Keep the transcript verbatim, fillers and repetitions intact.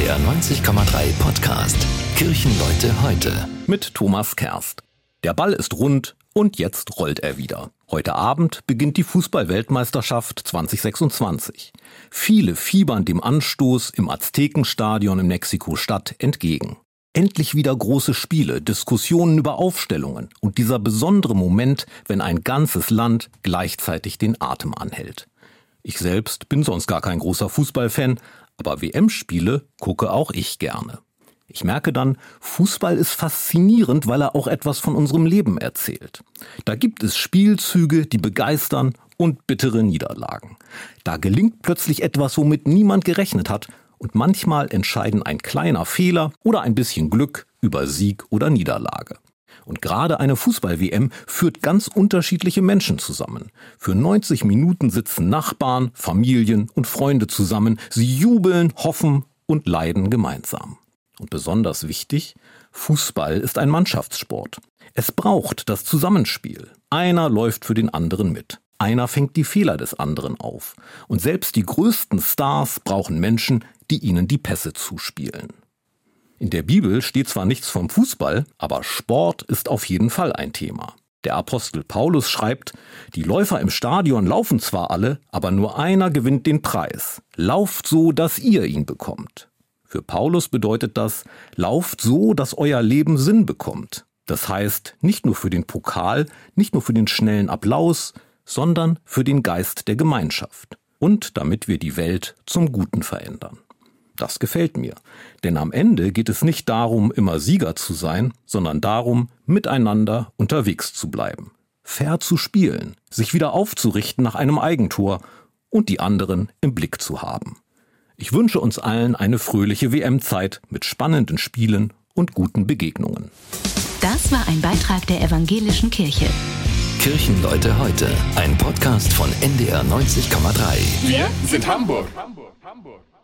R neunzig Komma drei Podcast Kirchenleute heute mit Thomas Kerst. Der Ball ist rund und jetzt rollt er wieder. Heute Abend beginnt die Fußball-Weltmeisterschaft zwanzig sechsundzwanzig. Viele fiebern dem Anstoß im Aztekenstadion in Mexiko-Stadt entgegen. Endlich wieder große Spiele, Diskussionen über Aufstellungen und dieser besondere Moment, wenn ein ganzes Land gleichzeitig den Atem anhält. Ich selbst bin sonst gar kein großer Fußballfan, aber W M-Spiele gucke auch ich gerne. Ich merke dann, Fußball ist faszinierend, weil er auch etwas von unserem Leben erzählt. Da gibt es Spielzüge, die begeistern und bittere Niederlagen. Da gelingt plötzlich etwas, womit niemand gerechnet hat. Und manchmal entscheiden ein kleiner Fehler oder ein bisschen Glück über Sieg oder Niederlage. Und gerade eine Fußball-W M führt ganz unterschiedliche Menschen zusammen. Für neunzig Minuten sitzen Nachbarn, Familien und Freunde zusammen. Sie jubeln, hoffen und leiden gemeinsam. Und besonders wichtig, Fußball ist ein Mannschaftssport. Es braucht das Zusammenspiel. Einer läuft für den anderen mit. Einer fängt die Fehler des anderen auf. Und selbst die größten Stars brauchen Menschen, die ihnen die Pässe zuspielen. In der Bibel steht zwar nichts vom Fußball, aber Sport ist auf jeden Fall ein Thema. Der Apostel Paulus schreibt, die Läufer im Stadion laufen zwar alle, aber nur einer gewinnt den Preis. Lauft so, dass ihr ihn bekommt. Für Paulus bedeutet das, lauft so, dass euer Leben Sinn bekommt. Das heißt, nicht nur für den Pokal, nicht nur für den schnellen Applaus, sondern für den Geist der Gemeinschaft und damit wir die Welt zum Guten verändern. Das gefällt mir, denn am Ende geht es nicht darum, immer Sieger zu sein, sondern darum, miteinander unterwegs zu bleiben, fair zu spielen, sich wieder aufzurichten nach einem Eigentor und die anderen im Blick zu haben. Ich wünsche uns allen eine fröhliche W M-Zeit mit spannenden Spielen und guten Begegnungen. Das war ein Beitrag der Evangelischen Kirche. Kirchenleute heute, ein Podcast von N D R neunzig Komma drei. Wir sind Hamburg. Hamburg, Hamburg.